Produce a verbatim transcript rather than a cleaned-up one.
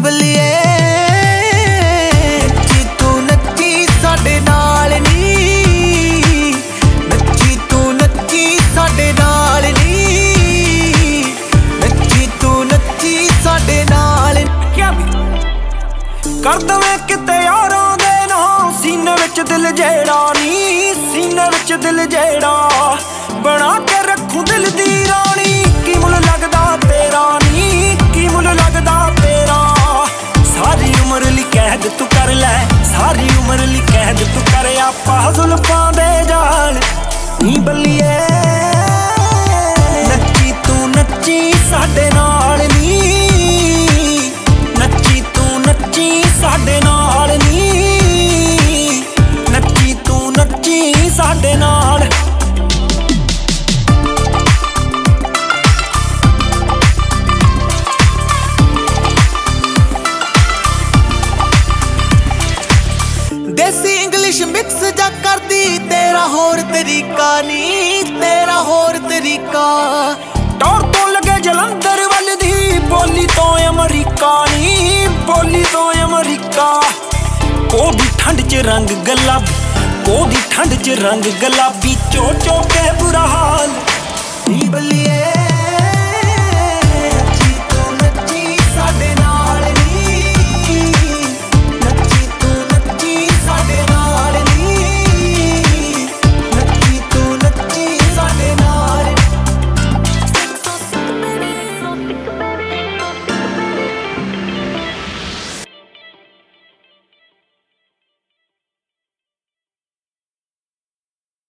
ਬੱਲੀਏ ਨੱਚੀ ਤੂੰ ਨੱਚੀ ਸਾਡੇ ਨਾਲ ਨੀ, ਨੱਚੀ ਤੂੰ ਨੱਚੀ ਸਾਡੇ ਨਾਲ ਨੀ, ਨੱਚੀ ਤੂੰ ਨੱਚੀ ਸਾਡੇ ਨਾਲ। ਕਰ ਦਵੇਂ ਕਿਤੇ ਯਾਰਾਂ ਦੇ ਨਾਂ ਸੀਨੇ ਵਿੱਚ ਦਿਲ ਜਿਹੜਾ ਨੀ, ਸੀਨੇ ਵਿੱਚ ਦਿਲ ਜਿਹੜਾ ਬਣਾ ਕੇ ਰੱਖੂ ਦਿਲ ਦੀ ਰਾਣੀ। ਕੀ ਮੁੱਲ ਲੱਗਦਾ ਤੇਰਾ ਨੀ, ਕੀ ਮੁੱਲ ਲੱਗਦਾ ਤੇਰਾ, ਸਾਰੀ ਉਮਰ ਲਈ ਕੈਦ ਤੂੰ ਕਰ ਲੈ, ਸਾਰੀ ਉਮਰ ਲਈ ਕੈਦ ਤੂੰ ਕਰ ਆਪਾਂ ਜ਼ੁਲਫਾਂ ਦੇ ਜਾਲ ਨੀ ਬੱਲੀਏ ਨੱਚੀ ਤੂੰ ਨੱਚੀ ਸਾਡੇ ਨਾਲ ਨੀ, ਨੱਚੀ ਤੂੰ ਨੱਚੀ ਸਾਡੇ ਨਾਲ ਨੀ, ਨੱਚੀ ਤੂੰ ਨੱਚੀ ਸਾਡੇ ਨਾਲ। ਦੇਸੀ ਇੰਗਲਿਸ਼ ਮਿਕਸ ਜਾ ਕਰਦੀ ਤੇਰਾ ਹੋਰ ਤਰੀਕਾ ਨੀ, ਤੇਰਾ ਹੋਰ ਤਰੀਕਾ। ਟੌਰ ਤੋਂ ਲੱਗੇ ਜਲੰਧਰ ਵੱਲ ਦੀ ਬੋਲੀ ਤੋਂ ਅਮਰੀਕਾ ਨੀ, ਬੋਲੀ ਤੋਂ ਅਮਰੀਕਾ। ਕੋਦੀ ਠੰਡ ਚ ਰੰਗ ਗੁਲਾਬੀ, ਕੋਦੀ ਠੰਡ ਚ ਰੰਗ ਗੁਲਾਬੀ, ਚੋ ਚੋ ਕੇ ਬੁਰਾ